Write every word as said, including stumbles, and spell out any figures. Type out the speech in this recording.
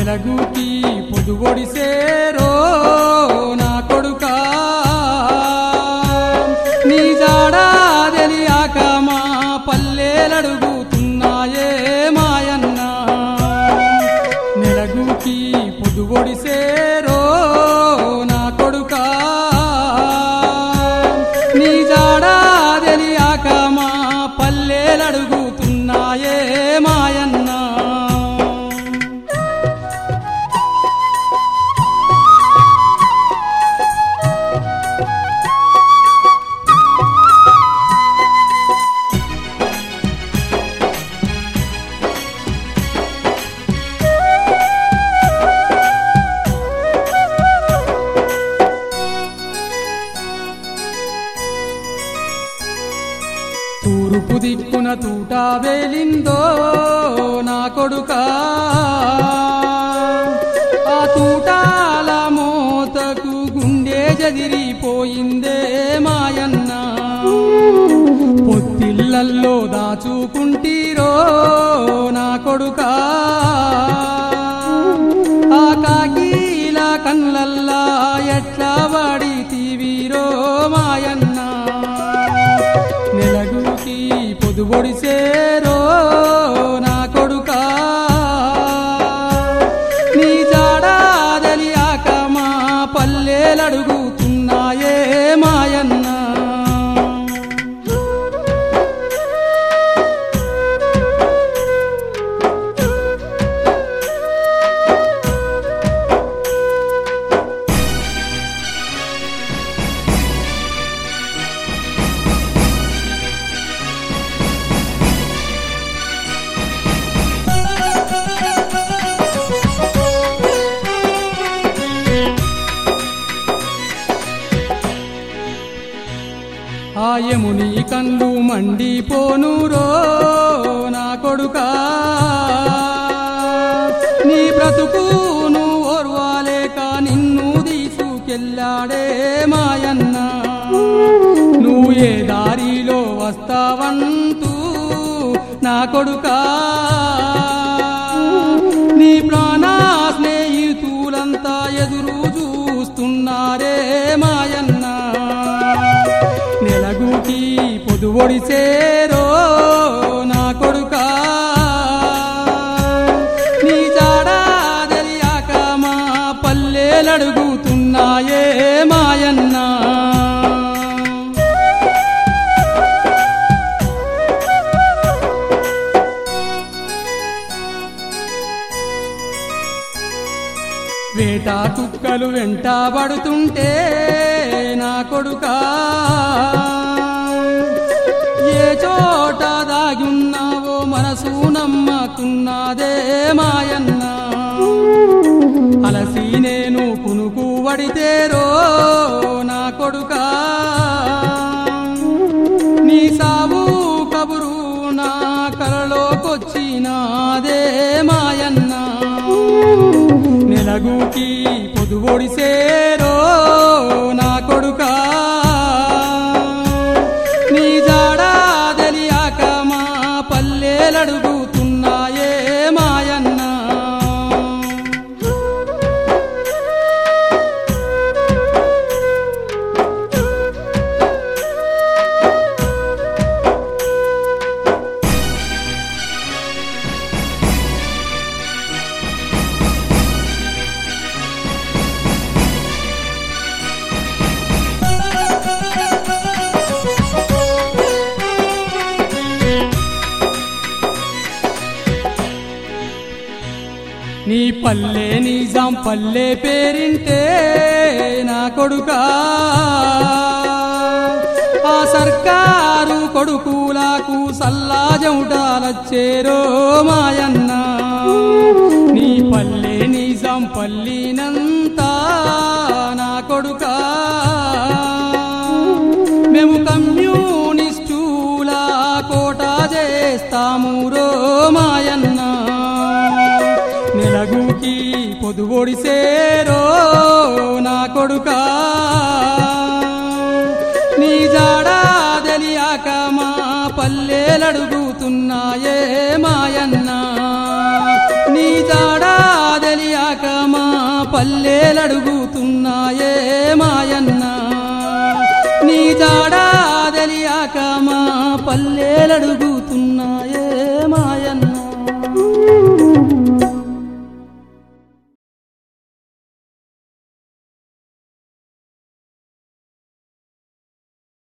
నెలగూకి పొదువొడిసేరో నా కొడుకా నీ జాడా తెలియాక మా పల్లెలడుగుతున్నాయే మాయన్న నెలగూకి పొదువొడిసేరో నా కొడుకా నీ జాడా తెలియాక మా పల్లెలడుగుతున్నాయే మాయన్న తూర్పు దిక్కున తూట వేలిందో నా కొడుకా ఆ తూటాల మోతకు గుండె జదిరిపోయిందే మాయన్న పొత్తిళ్ళల్లో దాచుకుంటీరో నా కొడుకా ఆ కాకీల కళ్ళల్లా ఎట్లా వాడి తీవిరో మాయన్న నెలగూకి పొదువొడిసేరో నా కొడుకా నీ జాడా తెలియాక మా పల్లెలడుగుతున్నాయే మాయన్న ఆయముని కళ్ళు మండిపోనురో నా కొడుకా నీ బ్రతుకును ఓర్వాలేక నిన్ను తీసుకెళ్ళాడే మాయన్న నువ్వు ఏ దారిలో వస్తావంటూ నా కొడుకా నీ ప్రాణ స్నేహితులంతా ఎదురు చూస్తున్నారే మాయన్న నెలగూకి పొదువొడిసేరో నా కొడుకా నీ జాడా తెలియాక మా పల్లెలడుగుతున్నాయే మాయన్న వేట కుక్కలు వెంటబడుతుంటే నా కొడుకా ఏ చోట దాగున్నావో మనసు నమ్మకున్నదే మాయన్న అలసి నేను కునుకు వడితేరో నా కొడుకా నీ సావు కబురు నా కలలోకొచ్చినాదే మాయన్న నెలగూకి పొదువొడిసేరో నా కొడుకా నీ జాడా తెలియాక మా పల్లెలడుగుతున్నాయే మాయన్న నీ పల్లె నిజాం పల్లె పేరింటే నా కొడుకా ఆ సర్కారు కొడుకులకు సల్లాజముటాలచ్చేరో మాయన్న నీ పల్లె నిజాం పల్లినంతా నా కొడుకా మేము కమ్యూనిస్టుల కోట చేస్తాము రో మాయన్న నెలగూకి పొదువొడిసేరో నా కొడుకా నీ జాడా తెలియాక మా పల్లెలడుగుతున్నాయే మాయన్న నీ జాడా తెలియాక పల్లెలడుగుతున్నాయే మాయన్న నీ జాడా తెలియక మా పల్లెలడుగుతున్నాయే